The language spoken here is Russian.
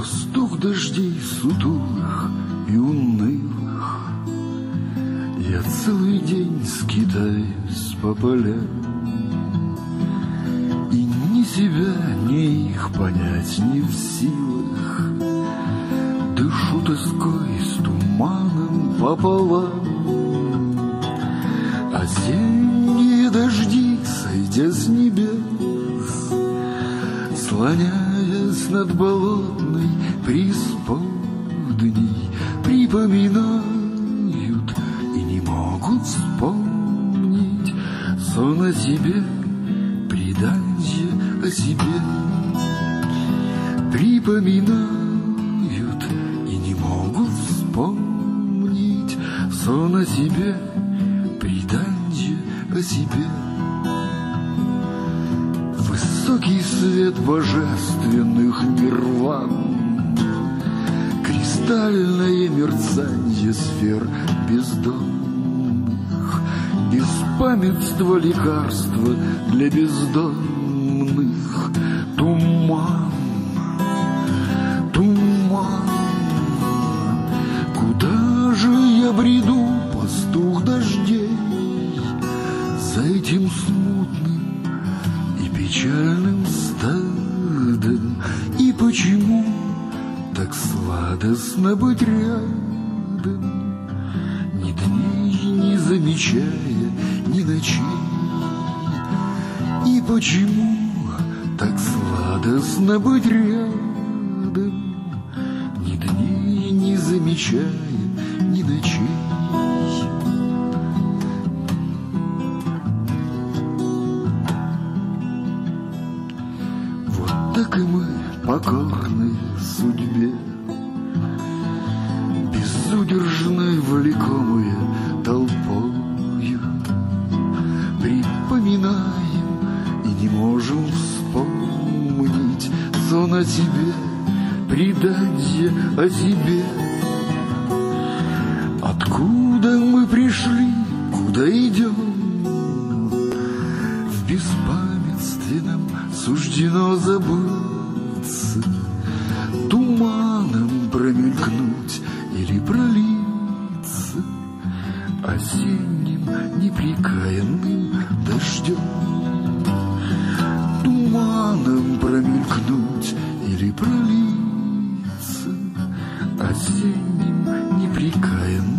Пастух дождей сутулых и унылых, я целый день скитаюсь по полям, и ни себя, ни их понять не в силах. Дышу тоской с туманом пополам. Осенние дожди, сойдя с небес, слоняясь над болотной преисподней, припоминают и не могут вспомнить сон о себе, преданье о себе. Припоминают и не могут вспомнить сон о себе, преданье о себе. Высокий свет божественных нирван, кристальное мерцанье сфер бездонных, беспамятство лекарства для бездомных. Туман, туман, куда же я бреду, пастух дождей, за этим смутным и печальным стадом? И почему так сладостно быть рядом, ни дней не замечая, ни ночей? И почему так сладостно быть рядом, ни дней не замечая, ни ночей? Так и мы покорны судьбе, безудержно влекомые толпою, припоминаем и не можем вспомнить сон о себе, преданье о себе. Откуда мы пришли, куда идем? В беспамятстве нам суждено забыться, туманом промелькнуть или пролиться осенним непрекаянным дождем. Туманом промелькнуть или пролиться осенним непрекаянным